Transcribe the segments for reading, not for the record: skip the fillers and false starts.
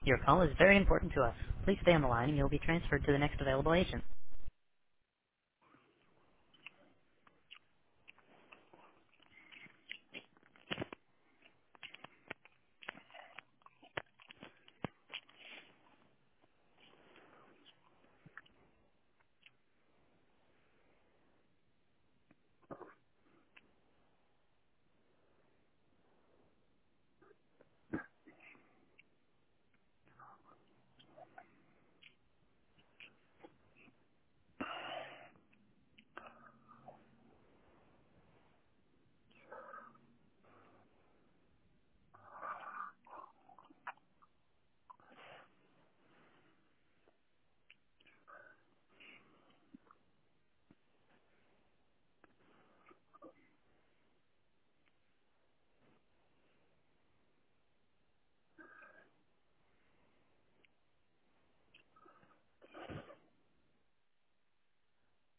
Your call is very important to us. Please stay on the line and you'll be transferred to the next available agent.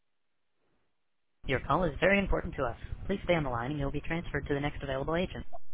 Your call is very important to us. Please stay on the line and you'll be transferred to the next available agent.